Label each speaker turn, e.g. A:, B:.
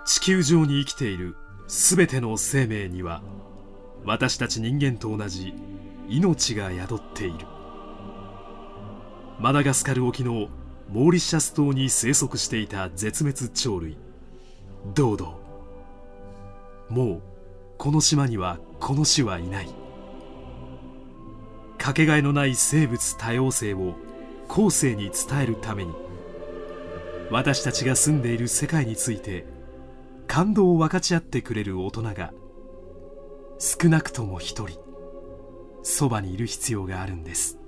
A: 地球上に生きているすべての生命には私たち人間と同じ命が宿っている。マダガスカル沖のモーリシャス島に生息していた絶滅鳥類ドードー。もうこの島にはこの種はいない。かけがえのない生物多様性を後世に伝えるために、私たちが住んでいる世界について感動を分かち合ってくれる大人が少なくとも一人そばにいる必要があるんです。